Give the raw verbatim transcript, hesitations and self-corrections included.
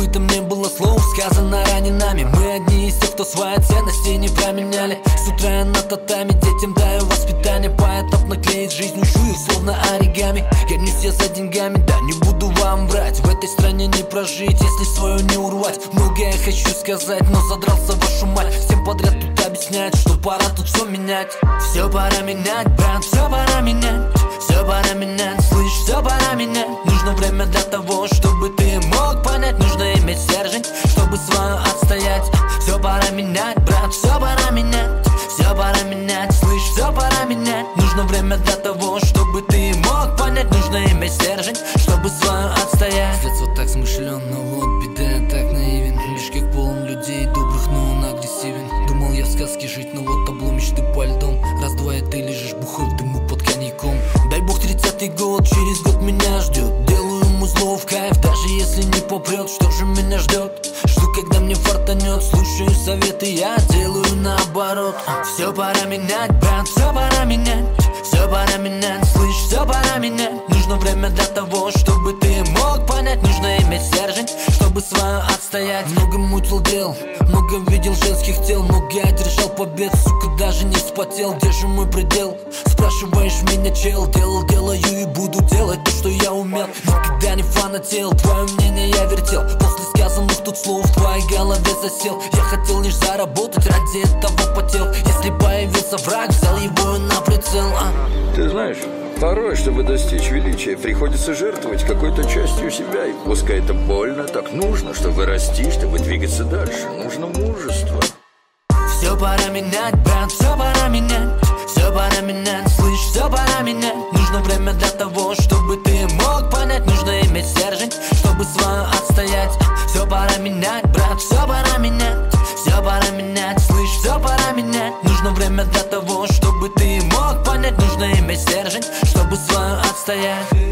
забыто мне было слов, сказано ранее нами. Мы одни из тех, кто свои ценности не променяли. С утра я на татами, детям даю воспитание. Поэтапно клеит жизнь, ушу их словно оригами. Гонюсь я за деньгами, да не буду вам врать. В этой стране не прожить, если свое не урвать. Многое хочу сказать, но задрался вашу мать. Всем подряд тут объяснять, что пора тут все менять. Все пора менять, брат, все пора менять. Все пора менять, слышь, все пора менять. Нужно время для того, чтобы ты мог понять. Нужно иметь стержень, чтобы свое отстоять. Все пора менять, брат, все пора менять. Все пора менять, слышь, все пора менять. Нужно время для того, чтобы ты мог понять. Нужно иметь стержень, чтобы свое отстоять. С детства так смышлен, но вот беда, я так наивен. Лишь как полон людей добрых, но он агрессивен. Думал я в сказке жить, но вот табло мечты по льдом. Раз-два и ты лежишь бухой в дыму под коньяком. Дай бог тридцатый год, через год меня ждет. Делаю музло в кайф, даже если не попрет. Что же меня ждет? Жду, когда мне фартанет. Слушаю советы, я делаю наоборот. Все пора менять, брат, все пора менять. Все пора менять, слышь, все пора менять. Нужно время для того, чтобы ты мог понять. Нужно иметь стержень, чтобы свое отстоять. Много мутил дел, много видел женских тел. Много одержал побед, сука, даже не вспотел. Где же мой предел? Спрашиваешь меня, чел. Делал, делаю и буду делать то, что я умел. Никогда не фанател, твое мнение я вертел. После сказанных тут слов в твоей голове засел. Я хотел лишь заработать, ради этого потел. Если появился враг, взял его на прицел, а? Ты знаешь, порой, чтобы достичь величия, приходится жертвовать какой-то частью себя. И пускай это больно, так нужно, чтобы расти, чтобы двигаться дальше. Нужно мужество. Все пора менять, брат, все пора менять. Все пора менять, слышь, все пора менять. Нужно время для того, чтобы ты мог понять. Нужно иметь стержень, чтобы свое отстоять. Все пора менять, брат, все пора менять. Все пора менять, слышь, все пора менять. Нужно время для того, чтобы ты мог понять. Нужно иметь стержень, чтобы свое отстоять.